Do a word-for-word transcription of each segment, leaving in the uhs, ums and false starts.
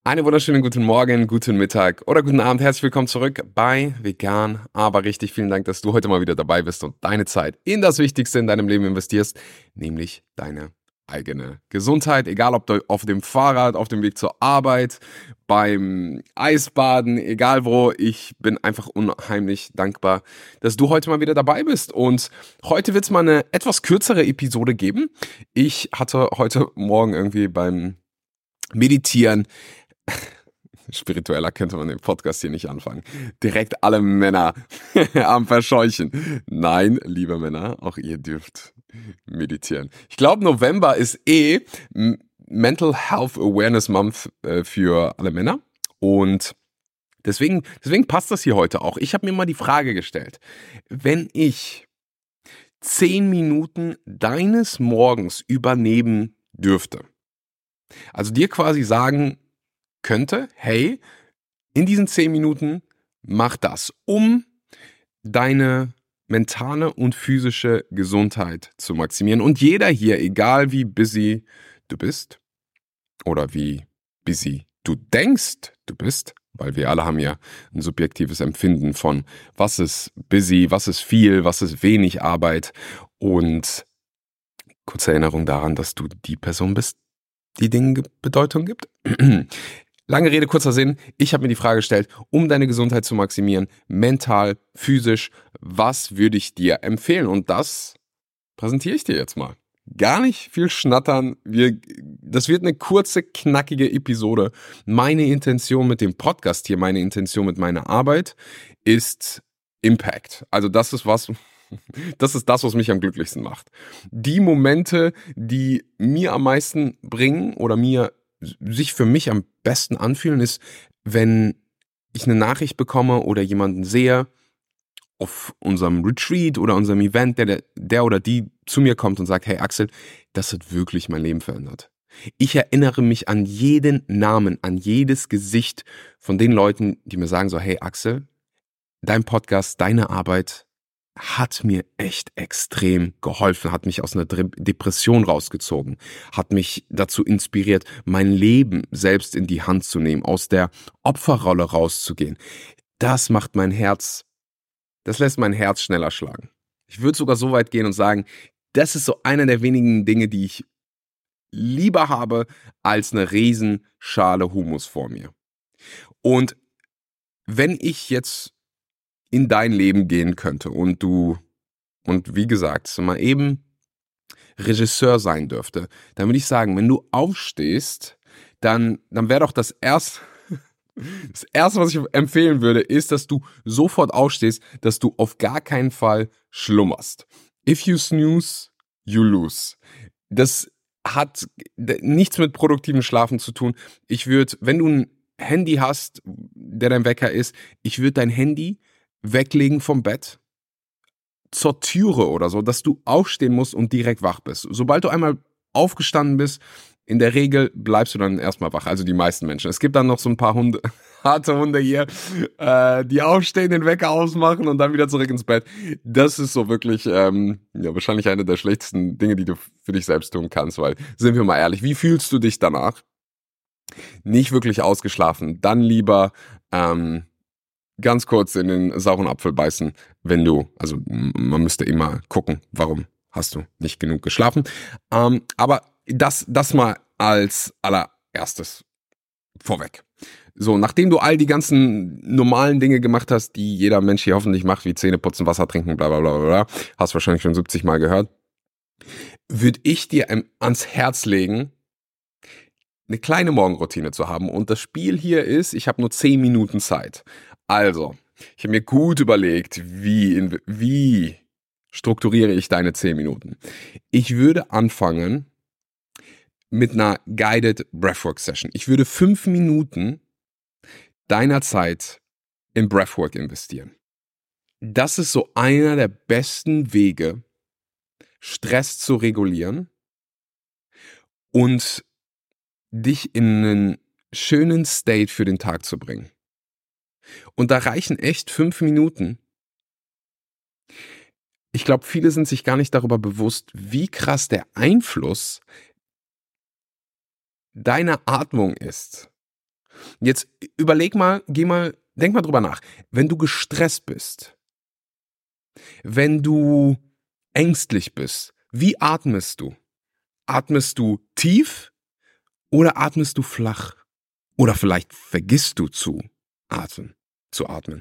Einen wunderschönen guten Morgen, guten Mittag oder guten Abend. Herzlich willkommen zurück bei Vegan, aber richtig. Vielen Dank, dass du heute mal wieder dabei bist und deine Zeit in das Wichtigste in deinem Leben investierst, nämlich deine eigene Gesundheit. Egal, ob du auf dem Fahrrad, auf dem Weg zur Arbeit, beim Eisbaden, egal wo. Ich bin einfach unheimlich dankbar, dass du heute mal wieder dabei bist. Und heute wird es mal eine etwas kürzere Episode geben. Ich hatte heute Morgen irgendwie beim Meditieren, spiritueller könnte man den Podcast hier nicht anfangen, direkt alle Männer am Verscheuchen. Nein, liebe Männer, auch ihr dürft meditieren. Ich glaube, November ist eh Mental Health Awareness Month äh, für alle Männer und deswegen, deswegen passt das hier heute auch. Ich habe mir mal die Frage gestellt, wenn ich zehn Minuten deines Morgens übernehmen dürfte, also dir quasi sagen könnte, hey, in diesen zehn Minuten mach das, um deine mentale und physische Gesundheit zu maximieren. Und jeder hier, egal wie busy du bist oder wie busy du denkst, du bist, weil wir alle haben ja ein subjektives Empfinden von, was ist busy, was ist viel, was ist wenig Arbeit. Und kurze Erinnerung daran, dass du die Person bist, die Dingen Bedeutung gibt. Lange Rede, kurzer Sinn. Ich habe mir die Frage gestellt, um deine Gesundheit zu maximieren, mental, physisch, was würde ich dir empfehlen? Und das präsentiere ich dir jetzt mal. Gar nicht viel schnattern. Wir, das wird eine kurze, knackige Episode. Meine Intention mit dem Podcast hier, meine Intention mit meiner Arbeit ist Impact. Also das ist was... Das ist das, was mich am glücklichsten macht. Die Momente, die mir am meisten bringen oder mir sich für mich am besten anfühlen, ist, wenn ich eine Nachricht bekomme oder jemanden sehe auf unserem Retreat oder unserem Event, der, der oder die zu mir kommt und sagt, hey Axel, das hat wirklich mein Leben verändert. Ich erinnere mich an jeden Namen, an jedes Gesicht von den Leuten, die mir sagen so, hey Axel, dein Podcast, deine Arbeit hat mir echt extrem geholfen, hat mich aus einer Depression rausgezogen, hat mich dazu inspiriert, mein Leben selbst in die Hand zu nehmen, aus der Opferrolle rauszugehen. Das macht mein Herz, das lässt mein Herz schneller schlagen. Ich würde sogar so weit gehen und sagen, das ist so einer der wenigen Dinge, die ich lieber habe, als eine Riesenschale Hummus vor mir. Und wenn ich jetzt in dein Leben gehen könnte und du, und wie gesagt, so mal eben Regisseur sein dürfte, dann würde ich sagen, wenn du aufstehst, dann, dann wäre doch das erste, das erste, was ich empfehlen würde, ist, dass du sofort aufstehst, dass du auf gar keinen Fall schlummerst. If you snooze, you lose. Das hat nichts mit produktivem Schlafen zu tun. Ich würde, wenn du ein Handy hast, der dein Wecker ist, ich würde dein Handy weglegen vom Bett zur Türe oder so, dass du aufstehen musst und direkt wach bist. Sobald du einmal aufgestanden bist, in der Regel bleibst du dann erstmal wach, also die meisten Menschen. Es gibt dann noch so ein paar Hunde, harte Hunde hier, äh, die aufstehen, den Wecker ausmachen und dann wieder zurück ins Bett. Das ist so wirklich ähm, ja, wahrscheinlich eine der schlechtesten Dinge, die du für dich selbst tun kannst, weil, sind wir mal ehrlich, wie fühlst du dich danach? Nicht wirklich ausgeschlafen, dann lieber ähm, ganz kurz in den sauren Apfel beißen, wenn du, also man müsste immer gucken, warum hast du nicht genug geschlafen. Ähm, aber das, das mal als allererstes vorweg. So, nachdem du all die ganzen normalen Dinge gemacht hast, die jeder Mensch hier hoffentlich macht, wie Zähne putzen, Wasser trinken, bla bla bla bla, hast wahrscheinlich schon siebzig Mal gehört, würde ich dir ans Herz legen, eine kleine Morgenroutine zu haben. Und das Spiel hier ist, ich habe nur zehn Minuten Zeit. Also, ich habe mir gut überlegt, wie, wie strukturiere ich deine zehn Minuten. Ich würde anfangen mit einer Guided Breathwork Session. Ich würde fünf Minuten deiner Zeit in Breathwork investieren. Das ist so einer der besten Wege, Stress zu regulieren und dich in einen schönen State für den Tag zu bringen. Und da reichen echt fünf Minuten. Ich glaube, viele sind sich gar nicht darüber bewusst, wie krass der Einfluss deiner Atmung ist. Jetzt überleg mal, geh mal, denk mal drüber nach. Wenn du gestresst bist, wenn du ängstlich bist, wie atmest du? Atmest du tief oder atmest du flach? Oder vielleicht vergisst du zu atmen, zu atmen.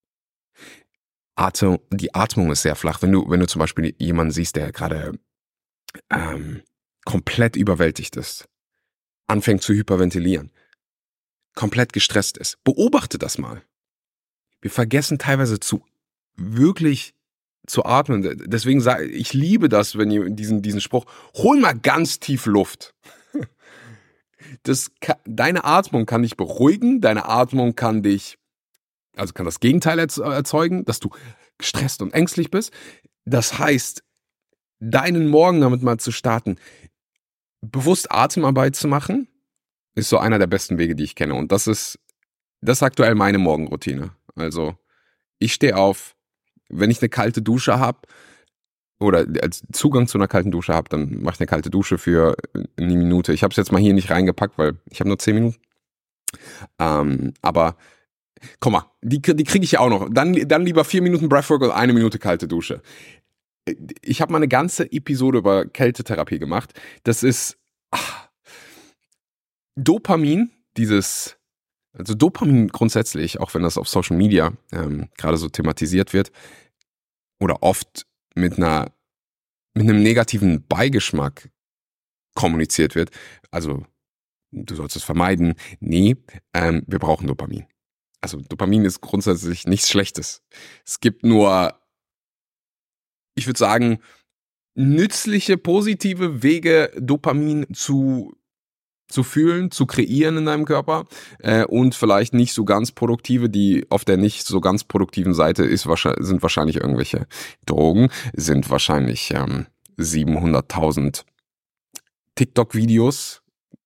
Atem, die Atmung ist sehr flach. Wenn du, wenn du zum Beispiel jemanden siehst, der gerade ähm, komplett überwältigt ist, anfängt zu hyperventilieren, komplett gestresst ist, beobachte das mal. Wir vergessen teilweise zu wirklich zu atmen. Deswegen sage ich, ich liebe das, wenn ihr diesen, diesen Spruch, hol mal ganz tief Luft. Das, deine Atmung kann dich beruhigen, deine Atmung kann dich, also kann das Gegenteil erzeugen, dass du gestresst und ängstlich bist. Das heißt, deinen Morgen damit mal zu starten, bewusst Atemarbeit zu machen, ist so einer der besten Wege, die ich kenne. Und das ist, das ist aktuell meine Morgenroutine. Also ich stehe auf, wenn ich eine kalte Dusche habe oder als Zugang zu einer kalten Dusche habe, dann mache ich eine kalte Dusche für eine Minute. Ich habe es jetzt mal hier nicht reingepackt, weil ich habe nur zehn Minuten. Ähm, aber komm mal, die, die kriege ich ja auch noch. Dann, dann lieber vier Minuten Breathwork oder eine Minute kalte Dusche. Ich habe mal eine ganze Episode über Kältetherapie gemacht. Das ist ach, Dopamin, dieses, also Dopamin grundsätzlich, auch wenn das auf Social Media ähm, gerade so thematisiert wird oder oft mit einer mit einem negativen Beigeschmack kommuniziert wird. Also du sollst es vermeiden. Nee, ähm, wir brauchen Dopamin. Also Dopamin ist grundsätzlich nichts Schlechtes. Es gibt nur, ich würde sagen, nützliche, positive Wege, Dopamin zu zu fühlen, zu kreieren in deinem Körper äh, und vielleicht nicht so ganz produktive, die auf der nicht so ganz produktiven Seite ist, sind wahrscheinlich irgendwelche Drogen, sind wahrscheinlich ähm, siebenhunderttausend TikTok-Videos.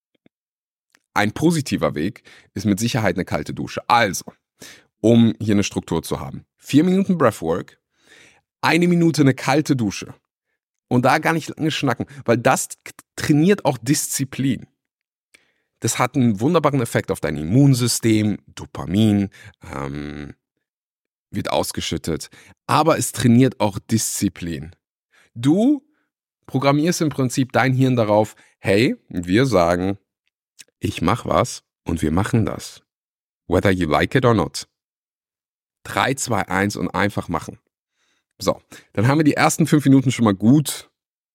Ein positiver Weg ist mit Sicherheit eine kalte Dusche. Also, um hier eine Struktur zu haben. Vier Minuten Breathwork, eine Minute eine kalte Dusche. Und da gar nicht lange schnacken, weil das trainiert auch Disziplin. Das hat einen wunderbaren Effekt auf dein Immunsystem, Dopamin ähm, wird ausgeschüttet, aber es trainiert auch Disziplin. Du programmierst im Prinzip dein Hirn darauf, hey, wir sagen, ich mach was und wir machen das. Whether you like it or not. drei, zwei, eins und einfach machen. So, dann haben wir die ersten fünf Minuten schon mal gut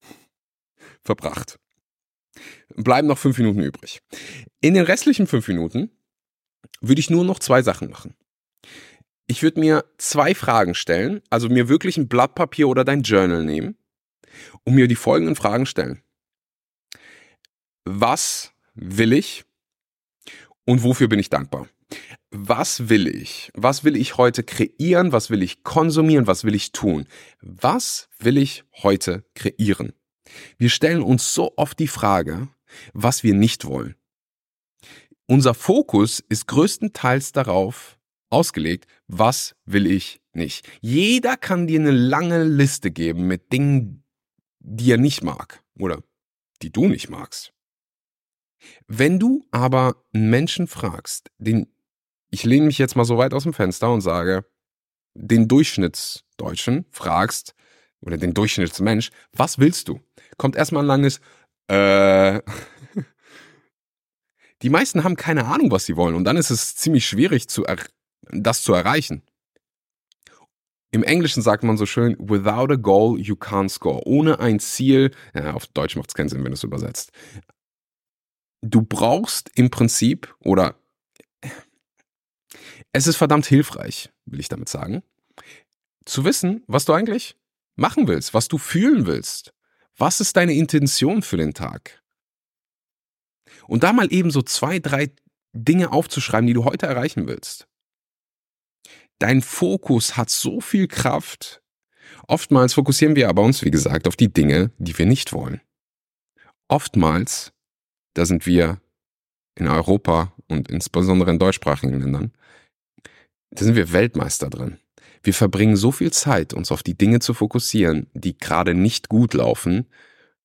verbracht. Bleiben noch fünf Minuten übrig. In den restlichen fünf Minuten würde ich nur noch zwei Sachen machen. Ich würde mir zwei Fragen stellen, also mir wirklich ein Blatt Papier oder dein Journal nehmen und mir die folgenden Fragen stellen. Was will ich und wofür bin ich dankbar? Was will ich? Was will ich heute kreieren? Was will ich konsumieren? Was will ich tun? Was will ich heute kreieren? Wir stellen uns so oft die Frage, was wir nicht wollen. Unser Fokus ist größtenteils darauf ausgelegt, was will ich nicht. Jeder kann dir eine lange Liste geben mit Dingen, die er nicht mag oder die du nicht magst. Wenn du aber einen Menschen fragst, den, ich lehne mich jetzt mal so weit aus dem Fenster und sage, den Durchschnittsdeutschen fragst oder den Durchschnittsmensch, was willst du? Kommt erstmal ein langes äh. Die meisten haben keine Ahnung, was sie wollen und dann ist es ziemlich schwierig, zu er- das zu erreichen. Im Englischen sagt man so schön, without a goal you can't score. Ohne ein Ziel, ja, auf Deutsch macht es keinen Sinn, wenn du es übersetzt. Du brauchst im Prinzip, oder es ist verdammt hilfreich, will ich damit sagen, zu wissen, was du eigentlich machen willst, was du fühlen willst. Was ist deine Intention für den Tag? Und da mal eben so zwei, drei Dinge aufzuschreiben, die du heute erreichen willst. Dein Fokus hat so viel Kraft. Oftmals fokussieren wir aber uns, wie gesagt, auf die Dinge, die wir nicht wollen. Oftmals, da sind wir in Europa und insbesondere in deutschsprachigen Ländern, da sind wir Weltmeister drin. Wir verbringen so viel Zeit, uns auf die Dinge zu fokussieren, die gerade nicht gut laufen,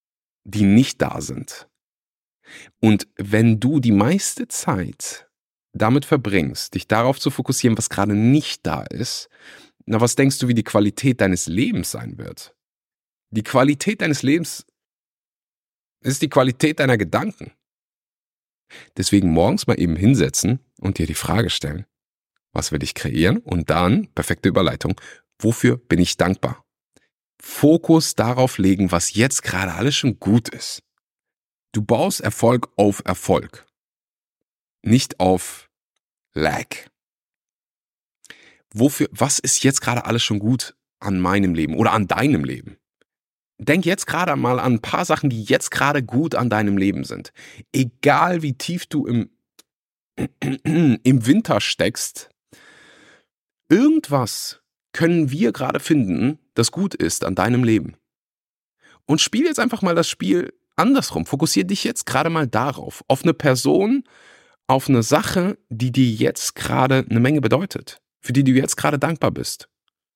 die nicht da sind. Und wenn du die meiste Zeit damit verbringst, dich darauf zu fokussieren, was gerade nicht da ist, na, was denkst du, wie die Qualität deines Lebens sein wird? Die Qualität deines Lebens ist die Qualität deiner Gedanken. Deswegen morgens mal eben hinsetzen und dir die Frage stellen, was will ich kreieren? Und dann, perfekte Überleitung, wofür bin ich dankbar? Fokus darauf legen, was jetzt gerade alles schon gut ist. Du baust Erfolg auf Erfolg, nicht auf Lag. Wofür, was ist jetzt gerade alles schon gut an meinem Leben oder an deinem Leben? Denk jetzt gerade mal an ein paar Sachen, die jetzt gerade gut an deinem Leben sind. Egal wie tief du im, im Winter steckst, irgendwas können wir gerade finden, das gut ist an deinem Leben. Und spiel jetzt einfach mal das Spiel andersrum. Fokussier dich jetzt gerade mal darauf, auf eine Person, auf eine Sache, die dir jetzt gerade eine Menge bedeutet, für die du jetzt gerade dankbar bist.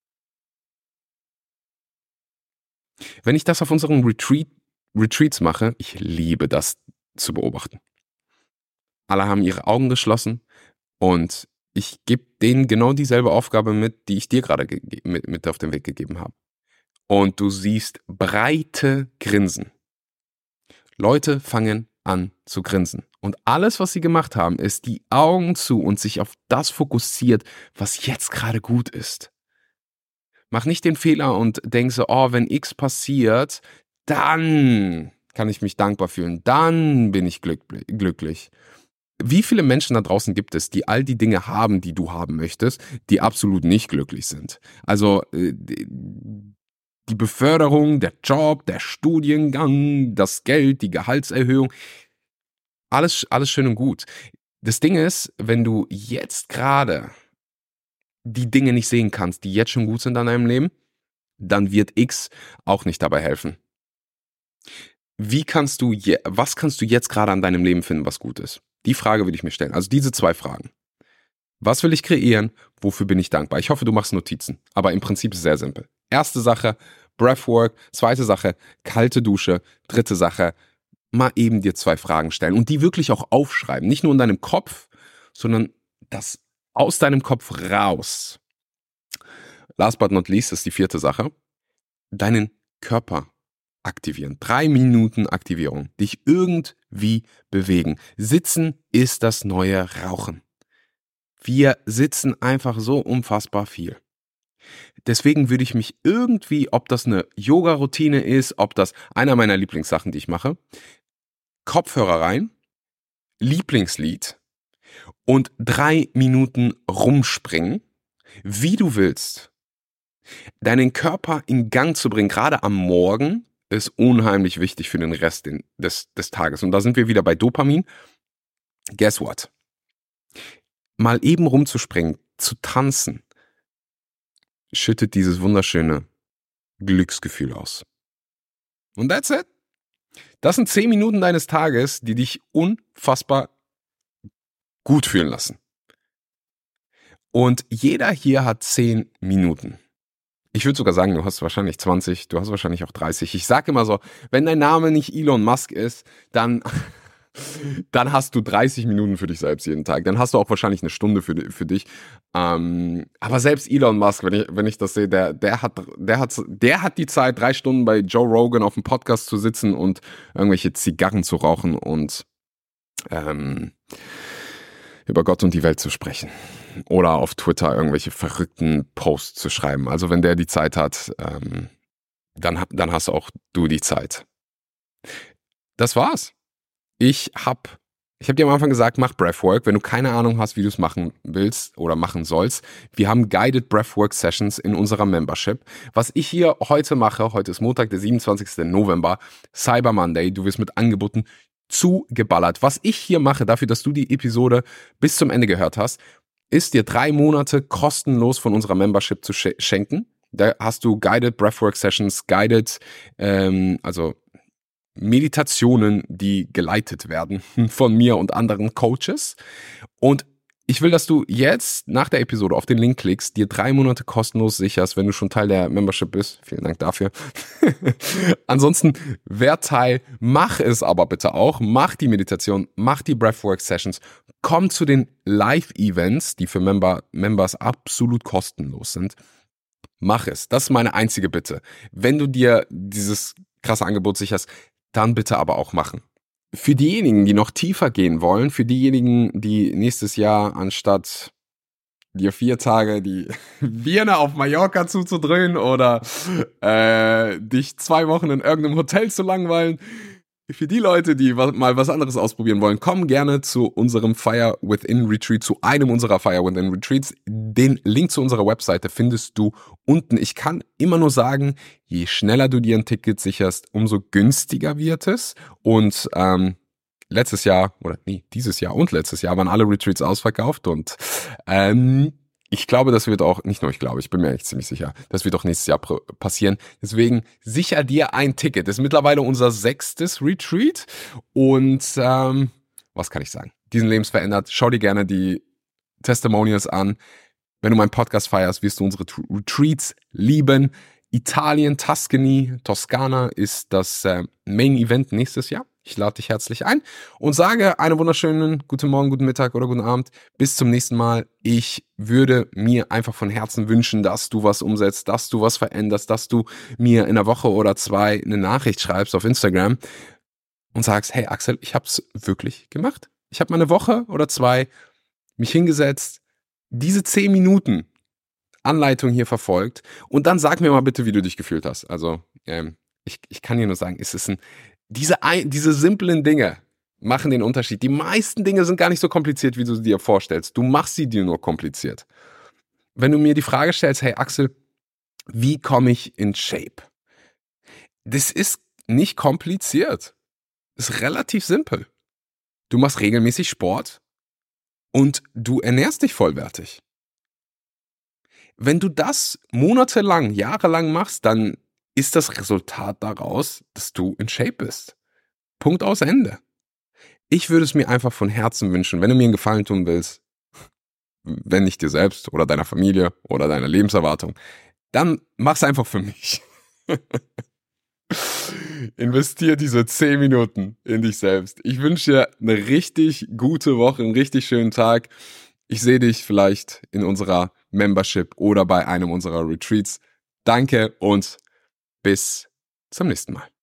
Wenn ich das auf unseren Retreat, Retreats mache, ich liebe das zu beobachten. Alle haben ihre Augen geschlossen und ich gebe denen genau dieselbe Aufgabe mit, die ich dir gerade ge- mit, mit auf den Weg gegeben habe. Und du siehst breite Grinsen. Leute fangen an zu grinsen. Und alles, was sie gemacht haben, ist die Augen zu und sich auf das fokussiert, was jetzt gerade gut ist. Mach nicht den Fehler und denk so, oh, wenn X passiert, dann kann ich mich dankbar fühlen, dann bin ich glücklich. Wie viele Menschen da draußen gibt es, die all die Dinge haben, die du haben möchtest, die absolut nicht glücklich sind? Also die Beförderung, der Job, der Studiengang, das Geld, die Gehaltserhöhung, alles, alles schön und gut. Das Ding ist, wenn du jetzt gerade die Dinge nicht sehen kannst, die jetzt schon gut sind an deinem Leben, dann wird X auch nicht dabei helfen. Wie kannst du, je, was kannst du jetzt gerade an deinem Leben finden, was gut ist? Die Frage will ich mir stellen. Also diese zwei Fragen. Was will ich kreieren? Wofür bin ich dankbar? Ich hoffe, du machst Notizen. Aber im Prinzip ist es sehr simpel. Erste Sache, Breathwork. Zweite Sache, kalte Dusche. Dritte Sache, mal eben dir zwei Fragen stellen und die wirklich auch aufschreiben. Nicht nur in deinem Kopf, sondern das aus deinem Kopf raus. Last but not least ist die vierte Sache. Deinen Körper aktivieren. Drei Minuten Aktivierung. Dich irgendwie bewegen. Sitzen ist das neue Rauchen. Wir sitzen einfach so unfassbar viel. Deswegen würde ich mich irgendwie, ob das eine Yoga-Routine ist, ob das einer meiner Lieblingssachen, die ich mache, Kopfhörer rein, Lieblingslied und drei Minuten rumspringen, wie du willst. Deinen Körper in Gang zu bringen, gerade am Morgen, ist unheimlich wichtig für den Rest des, des Tages. Und da sind wir wieder bei Dopamin. Guess what? Mal eben rumzuspringen, zu tanzen, schüttet dieses wunderschöne Glücksgefühl aus. Und that's it. Das sind zehn Minuten deines Tages, die dich unfassbar gut fühlen lassen. Und jeder hier hat zehn Minuten. Ich würde sogar sagen, du hast wahrscheinlich zwanzig, du hast wahrscheinlich auch dreißig. Ich sage immer so, wenn dein Name nicht Elon Musk ist, dann, dann hast du dreißig Minuten für dich selbst jeden Tag. Dann hast du auch wahrscheinlich eine Stunde für, für dich. Ähm, aber selbst Elon Musk, wenn ich, wenn ich das sehe, der, der, hat, der, hat, der hat die Zeit, drei Stunden bei Joe Rogan auf dem Podcast zu sitzen und irgendwelche Zigarren zu rauchen und ähm, über Gott und die Welt zu sprechen. Oder auf Twitter irgendwelche verrückten Posts zu schreiben. Also wenn der die Zeit hat, ähm, dann, dann hast auch du die Zeit. Das war's. Ich hab, ich hab dir am Anfang gesagt, mach Breathwork. Wenn du keine Ahnung hast, wie du es machen willst oder machen sollst, wir haben Guided Breathwork Sessions in unserer Membership. Was ich hier heute mache, heute ist Montag, der siebenundzwanzigsten November, Cyber Monday, du wirst mit Angeboten zugeballert. Was ich hier mache, dafür, dass du die Episode bis zum Ende gehört hast, ist dir drei Monate kostenlos von unserer Membership zu sch- schenken. Da hast du Guided Breathwork Sessions, Guided, ähm, also Meditationen, die geleitet werden von mir und anderen Coaches. Und Ich will, dass du jetzt nach der Episode auf den Link klickst, dir drei Monate kostenlos sicherst, wenn du schon Teil der Membership bist. Vielen Dank dafür. Ansonsten, wer Teil, mach es aber bitte auch. Mach die Meditation, mach die Breathwork-Sessions. Komm zu den Live-Events, die für Member, Members absolut kostenlos sind. Mach es. Das ist meine einzige Bitte. Wenn du dir dieses krasse Angebot sicherst, dann bitte aber auch machen. Für diejenigen, die noch tiefer gehen wollen, für diejenigen, die nächstes Jahr anstatt dir vier Tage die Birne auf Mallorca zuzudröhnen oder äh, dich zwei Wochen in irgendeinem Hotel zu langweilen, für die Leute, die mal was anderes ausprobieren wollen, komm gerne zu unserem Fire Within Retreat, zu einem unserer Fire Within Retreats. Den Link zu unserer Webseite findest du unten. Ich kann immer nur sagen, je schneller du dir ein Ticket sicherst, umso günstiger wird es. Und ähm, letztes Jahr, oder nee, dieses Jahr und letztes Jahr waren alle Retreats ausverkauft und ähm, ich glaube, das wird auch, nicht nur ich glaube, ich bin mir echt ziemlich sicher, das wird auch nächstes Jahr pr- passieren. Deswegen sicher dir ein Ticket. Das ist mittlerweile unser sechstes Retreat und ähm, was kann ich sagen? Diesen Lebens verändert. Schau dir gerne die Testimonials an. Wenn du meinen Podcast feierst, wirst du unsere T- Retreats lieben. Italien, Tuscany, Toskana ist das äh, Main Event nächstes Jahr. Ich lade dich herzlich ein und sage einen wunderschönen guten Morgen, guten Mittag oder guten Abend. Bis zum nächsten Mal. Ich würde mir einfach von Herzen wünschen, dass du was umsetzt, dass du was veränderst, dass du mir in einer Woche oder zwei eine Nachricht schreibst auf Instagram und sagst, hey Axel, ich habe es wirklich gemacht. Ich habe mal eine Woche oder zwei mich hingesetzt, diese zehn Minuten Anleitung hier verfolgt und dann sag mir mal bitte, wie du dich gefühlt hast. Also ähm, ich, ich kann dir nur sagen, es ist ein Diese, diese simplen Dinge machen den Unterschied. Die meisten Dinge sind gar nicht so kompliziert, wie du sie dir vorstellst. Du machst sie dir nur kompliziert. Wenn du mir die Frage stellst, hey Axel, wie komme ich in Shape? Das ist nicht kompliziert. Das ist relativ simpel. Du machst regelmäßig Sport und du ernährst dich vollwertig. Wenn du das monatelang, jahrelang machst, dann ist das Resultat daraus, dass du in Shape bist. Punkt aus Ende. Ich würde es mir einfach von Herzen wünschen, wenn du mir einen Gefallen tun willst, wenn nicht dir selbst oder deiner Familie oder deiner Lebenserwartung, dann mach's einfach für mich. Investier diese zehn Minuten in dich selbst. Ich wünsche dir eine richtig gute Woche, einen richtig schönen Tag. Ich sehe dich vielleicht in unserer Membership oder bei einem unserer Retreats. Danke und bis zum nächsten Mal.